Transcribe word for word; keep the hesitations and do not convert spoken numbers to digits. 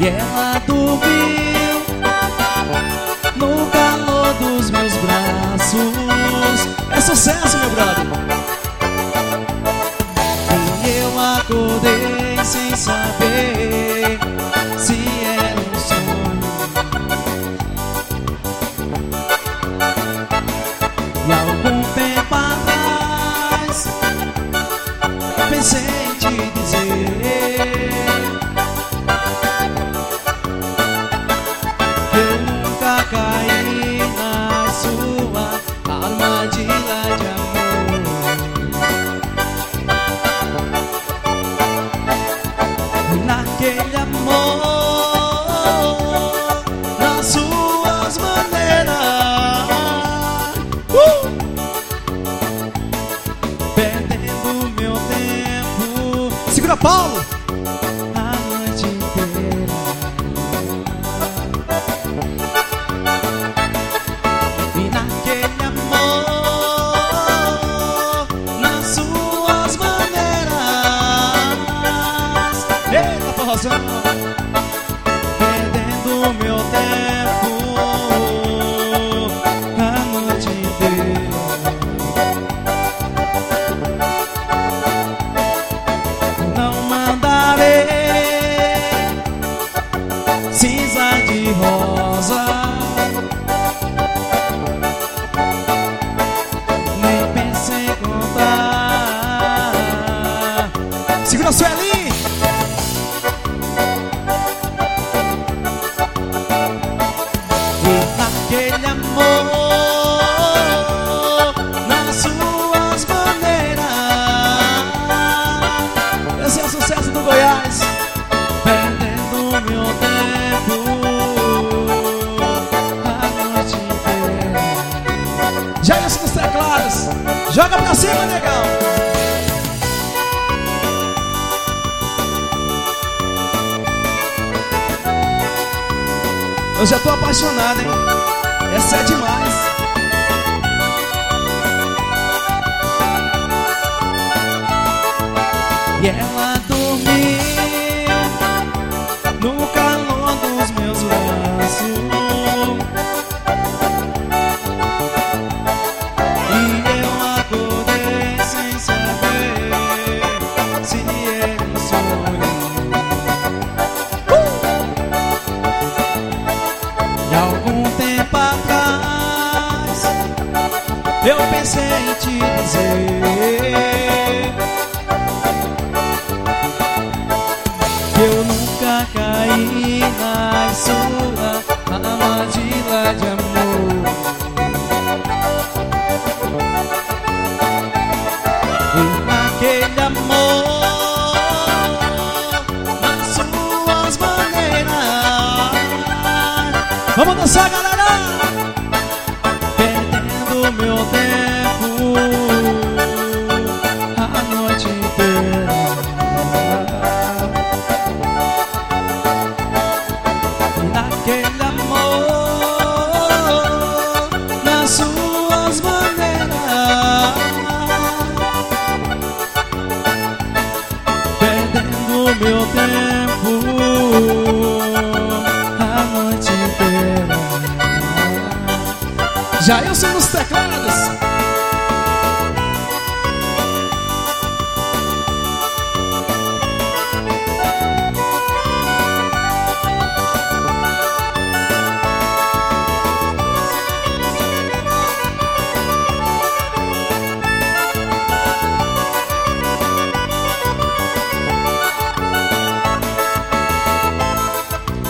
E ela dormiu no calor dos meus braços. É sucesso, meu brother. E eu acordei sem saber se era um sonho. E algum tempo atrás pensei em te dizer que eu nunca caí na sua armadilha de amor. Naquele amor, nas suas maneiras, uh! perdendo meu tempo. Segura, Paulo! A noite inteira. E naquele amor, nas suas maneiras. Eita, porrozão! Perdendo meu tempo a noite inteira. Não mandarei cinza de rosa, nem pensei em contar. Segura, Sueli! E naquele amor, nas suas maneiras. Esse é o sucesso do Goiás. Perdendo meu tempo a noite inteira. Já isso nos teclados. Joga pra cima, negão. Eu já tô apaixonado, hein? Essa é demais. E ela dormiu no calor dos meus braços. E eu acordei sem saber se era um sonho. E algum tempo atrás eu pensei em te dizer que eu nunca caí na sua armadilha de amor. E naquele amor, nas suas maneiras. Vamos dançar, galera! Perdendo meu tempo a noite inteira. Naquele amor, nas suas maneiras. Perdendo meu tempo a noite inteira. Jailson nos teclados.